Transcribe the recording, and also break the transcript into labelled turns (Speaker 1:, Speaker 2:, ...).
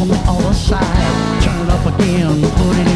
Speaker 1: on the other side. Turn it up again, put it